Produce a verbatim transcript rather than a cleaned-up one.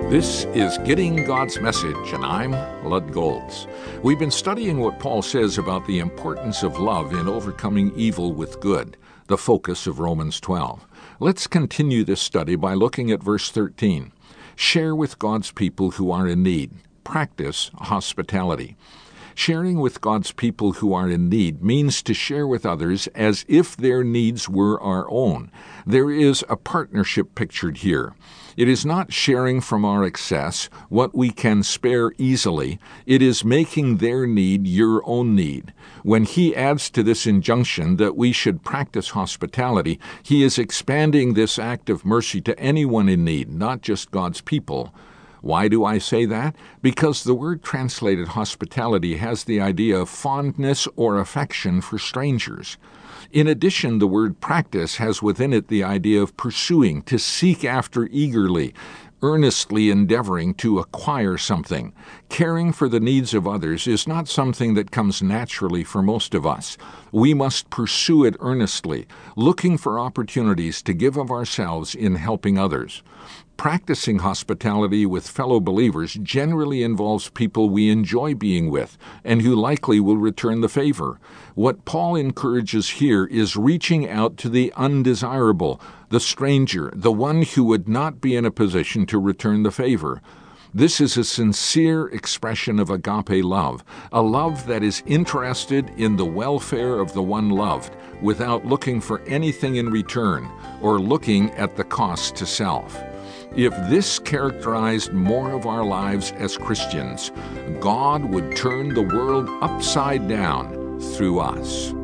This is Getting God's Message, and I'm Lud Golds. We've been studying what Paul says about the importance of love in overcoming evil with good, the focus of Romans twelve. Let's continue this study by looking at verse thirteen. Share with God's people who are in need. Practice hospitality. Sharing with God's people who are in need means to share with others as if their needs were our own. There is a partnership pictured here. It is not sharing from our excess, what we can spare easily. It is making their need your own need. When he adds to this injunction that we should practice hospitality, he is expanding this act of mercy to anyone in need, not just God's people. Why do I say that? Because the word translated hospitality has the idea of fondness or affection for strangers. In addition, the word practice has within it the idea of pursuing, to seek after eagerly, earnestly endeavoring to acquire something. Caring for the needs of others is not something that comes naturally for most of us. We must pursue it earnestly, looking for opportunities to give of ourselves in helping others. Practicing hospitality with fellow believers generally involves people we enjoy being with and who likely will return the favor. What Paul encourages here is reaching out to the undesirable, the stranger, the one who would not be in a position to return the favor. This is a sincere expression of agape love, a love that is interested in the welfare of the one loved, without looking for anything in return or looking at the cost to self. If this characterized more of our lives as Christians, God would turn the world upside down through us.